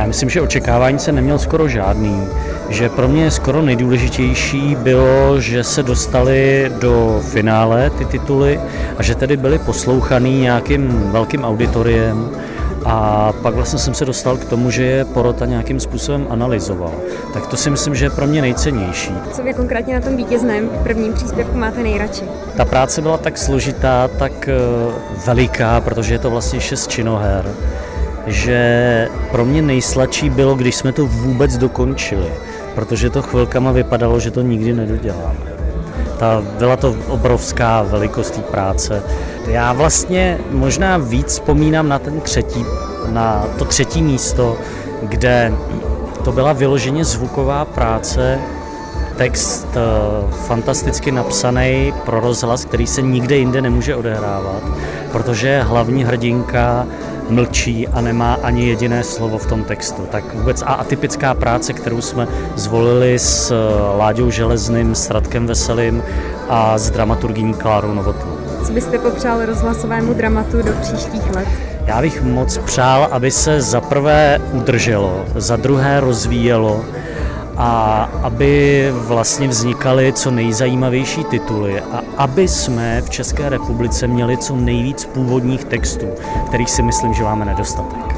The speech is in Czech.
Já myslím, že očekávání jsem neměl skoro žádný. Že pro mě skoro nejdůležitější bylo, že se dostali do finále ty tituly a že tedy byly poslouchaný nějakým velkým auditoriem. A pak vlastně jsem se dostal k tomu, že je porota nějakým způsobem analyzoval. Tak to si myslím, že je pro mě nejcennější. Co vy konkrétně na tom vítězném prvním příspěvku máte nejradši? Ta práce byla tak složitá, tak veliká, protože je to vlastně 6 činoher, že pro mě nejsladší bylo, když jsme to vůbec dokončili, protože to chvilkama vypadalo, že to nikdy nedoděláme. Byla to obrovská velikost té práce. Já vlastně možná víc vzpomínám na to třetí místo, kde to byla vyloženě zvuková práce, text fantasticky napsaný pro rozhlas, který se nikde jinde nemůže odehrávat, protože hlavní hrdinka mlčí a nemá ani jediné slovo v tom textu. Tak vůbec atypická práce, kterou jsme zvolili s Láďou Železným, s Radkem Veselým a s dramaturgyní Klárou Novotnou. Co byste popřál rozhlasovému dramatu do příštích let? Já bych moc přál, aby se za prvé udrželo, za druhé rozvíjelo a aby vlastně vznikaly co nejzajímavější tituly a aby jsme v České republice měli co nejvíc původních textů, kterých si myslím, že máme nedostatek.